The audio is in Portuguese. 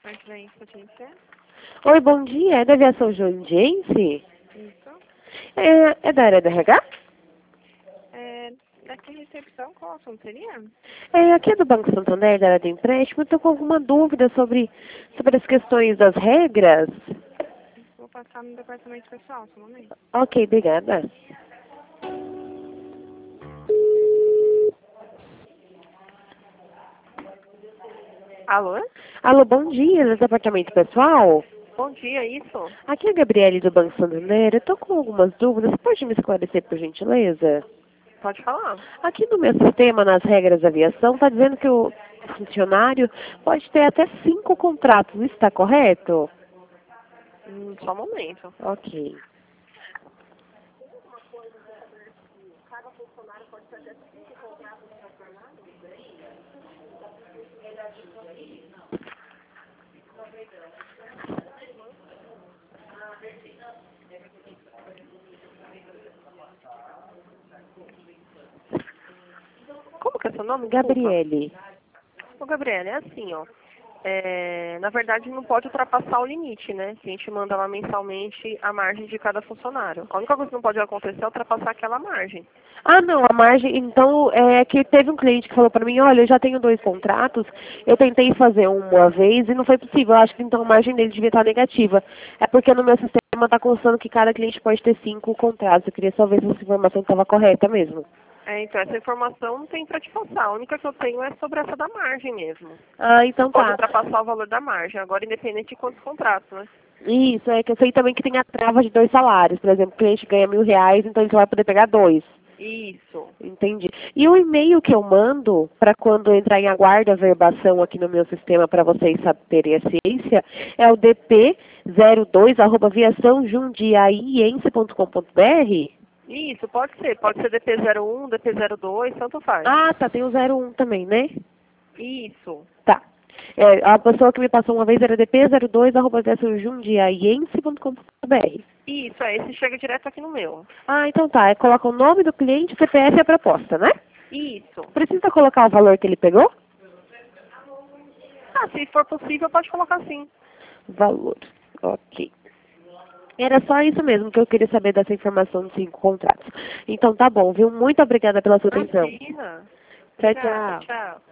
Oi, bom dia. É da aviação Joniense? Isso. É da área da RH? Daqui a recepção, qual assunto seria? Aqui é do Banco Santander, da área do empréstimo. Estou com alguma dúvida sobre as questões das regras. Vou passar no departamento pessoal, só um momento. Ok, obrigada. Alô? Alô, bom dia, do departamento pessoal? Bom dia, isso? Aqui é a Gabriele do Banco Santander. Eu estou com algumas dúvidas. Você pode me esclarecer, por gentileza? Pode falar. Aqui no meu sistema, nas regras da aviação, está dizendo que o funcionário pode ter até 5 contratos. Isso está correto? Só um momento. Ok. Como que é seu nome? Desculpa. Gabriele. Ô, Gabriela, é assim, ó. Na verdade, não pode ultrapassar o limite, né? Que a gente manda lá mensalmente a margem de cada funcionário. A única coisa que não pode acontecer é ultrapassar aquela margem. Ah, não, a margem, então, é que teve um cliente que falou para mim, olha, eu já tenho 2 contratos, eu tentei fazer uma vez e não foi possível, eu acho que então a margem dele devia estar negativa. É porque no meu sistema está constando que cada cliente pode ter 5 contratos, eu queria só ver se essa informação estava correta mesmo. Então, essa informação não tem pra te passar. A única que eu tenho é sobre essa da margem mesmo. Ah, então Não pode tá. ultrapassar o valor da margem. Agora, independente de quantos contratos, né? Isso, é que eu sei também que tem a trava de 2 salários, por exemplo, o cliente ganha R$ 1.000, então ele só vai poder pegar 2. Isso. Entendi. E o e-mail que eu mando para quando entrar em aguardo a verbação aqui no meu sistema para vocês terem a ciência é o dp02@viaçãojundiaiense.com.br. Isso, pode ser. Pode ser DP01, DP02, tanto faz. Ah, tá, tem o 01 também, né? Isso. Tá. A pessoa que me passou uma vez era dp02@viaçãojundiaiense.com.br. Isso, esse chega direto aqui no meu. Ah, então tá. Coloca o nome do cliente, CPF e a proposta, né? Isso. Precisa colocar o valor que ele pegou? Se for possível, pode colocar sim. Valor. Ok. Era só isso mesmo que eu queria saber dessa informação de 5 contratos. Então tá bom, viu? Muito obrigada pela sua atenção. Imagina. Tchau, Obrigada, tchau. tchau.